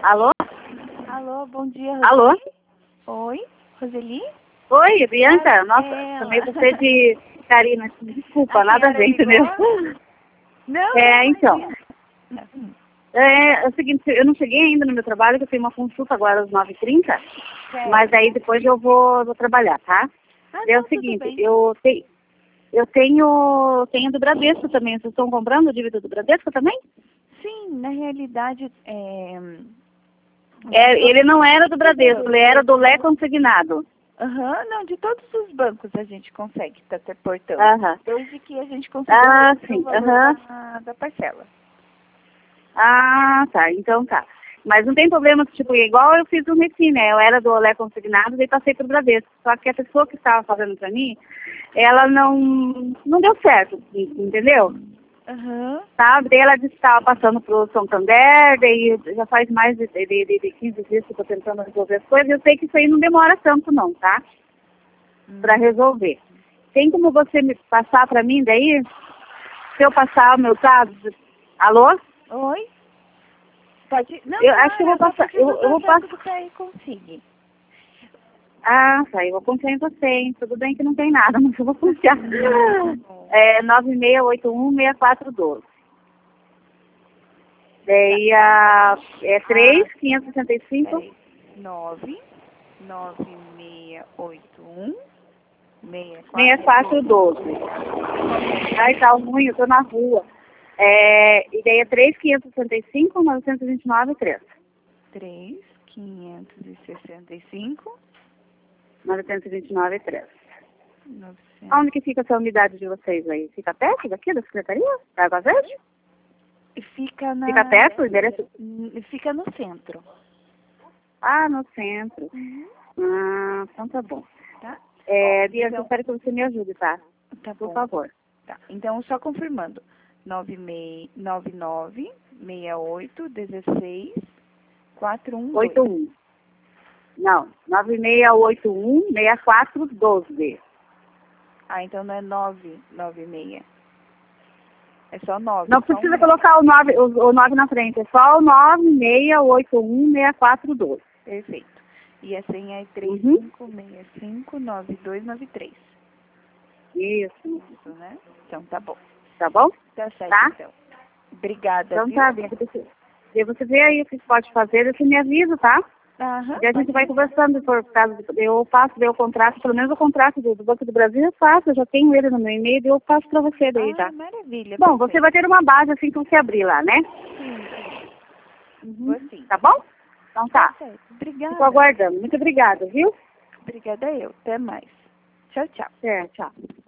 Alô? Alô, bom dia, Roseli. Alô? Oi, Roseli? Oi, Bianca? Nossa, ela. chamei você de Karina. Desculpa, A nada a senhora ver, entendeu? ligou? Não, É, não, então. imagina. É o seguinte, eu não cheguei ainda no meu trabalho, que eu tenho uma consulta agora às 9h30, mas aí depois eu vou trabalhar, tá? Ah, É não, o tudo seguinte, bem. eu tenho do Bradesco também. Vocês estão comprando o dívida do Bradesco também? Sim, na realidade, Ele não era do Bradesco, ele era do Lé Consignado. Aham, não, de todos os bancos a gente consegue estar se portando. Aham. Desde que a gente consiga Sim, o valor da parcela. Ah, tá, então tá. Mas não tem problema, tipo, igual eu fiz o Reci, né? Eu era do Olé Consignado e passei pro Bradesco. Só que a pessoa que estava fazendo pra mim, ela não deu certo, entendeu? Aham. Sabe? Daí ela disse que estava passando pro Santander, daí já faz mais de 15 dias que eu tô tentando resolver as coisas. Eu sei que isso aí não demora tanto não, tá? Pra resolver. Tem como você me passar pra mim daí? Se eu passar meus dados... Alô? Oi? Pode... Não, Eu acho que eu vou passar. Eu vou passar. que aí consiga. Ah, tá. Eu vou confiar em você, hein? Tudo bem que não tem nada, mas eu vou confiar. É 96816412. Daí é 3.565. 99681 6412. Ai, tá ruim, eu tô na rua. E daí é 3.565, 929, 3. 3.565 929, 3. 900. Onde que fica essa unidade de vocês aí? Fica perto daqui, da secretaria? Da Água Verde? Fica Fica perto o endereço? Fica no centro. Ah, no centro. Uhum. Ah, então tá bom. Tá? Bianca, eu espero que você me ajude, tá? Tá Por bom. favor. Tá. Então, só confirmando. 9968164112. 81. Não, 9681-6412. Ah, então não é 996. É só 9. Não só precisa um. colocar o 9 na frente, é só o 9681-6412. Perfeito. E a senha é Uhum. 35659293. Isso. Isso, né? Então, tá bom. Tá bom? Tá certo, Tá? então. Obrigada, Então viu? tá, Bianca. Se você vê aí o que pode fazer, você me avisa, tá? Aham. E a gente vai conversando por causa eu faço o contrato, pelo menos o contrato do Banco do Brasil eu faço, eu já tenho ele no meu e-mail e eu passo para você daí, tá? Maravilha. Bom, perfeito. você vai ter uma base assim que você abrir lá, né? Sim. Uhum. Sim. Tá bom? Então tá. Certo. Obrigada. Fico aguardando. Muito obrigada, viu? Obrigada eu. Até mais. Tchau, tchau. Tchau.